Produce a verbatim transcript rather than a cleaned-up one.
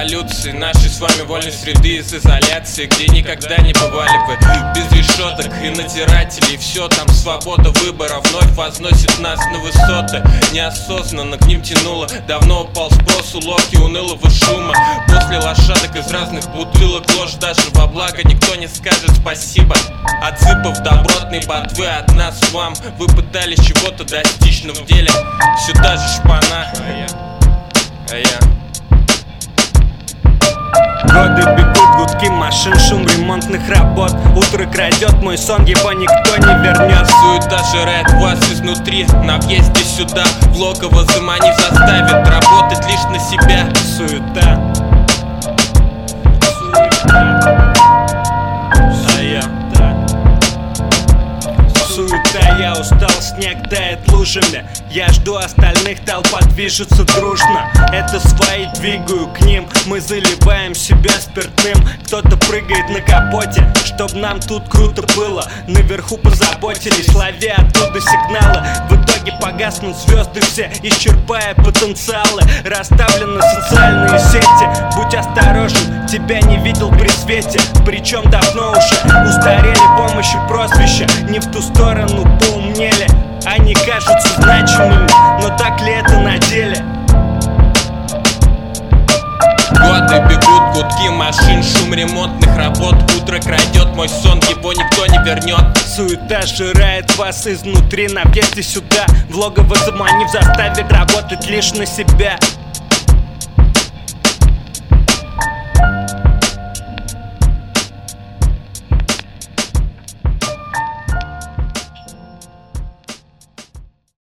эволюции нашей с вами вольной среды из изоляции, где никогда не бывали вы. Без решеток и надзирателей, все там свобода выбора вновь возносит нас на высоты. Неосознанно к ним тянуло, давно упал спрос, уловки унылого шума. После лошадок из разных бутылок ложь даже во благо никто не скажет спасибо. Отсыпав добротной ботвы от нас к вам, вы пытались чего-то достичь, но в деле все та же шпана. А я Годы бегут, гудки машин, шум ремонтных работ. Утро крадет мой сон, его никто не вернет. Суета жирает вас изнутри, на въезде сюда в логово заманив заставит работать лишь на себя. Суета, а я суета, я устал, снег тает лужами. Я жду остальных, толпа движется дружно. Это свои, двигаю к ним, мы заливаем себя спиртным. Кто-то прыгает на капоте, чтоб нам тут круто было. Наверху позаботились, лови оттуда сигналы. В итоге погаснут звезды все, исчерпая потенциалы. Расставлены социальные сети, будь осторожен, тебя не видел при свете. Причем давно уже устарели помощи прозвища, не в ту сторону поумнели. Они кажутся значимыми, но так ли это на деле? Годы бегут, гудки машин, шум ремонтных работ. Утро крадет мой сон, его никто не вернет. Суета жирает вас изнутри, на въезде сюда в логово заманив, заставит работать лишь на себя.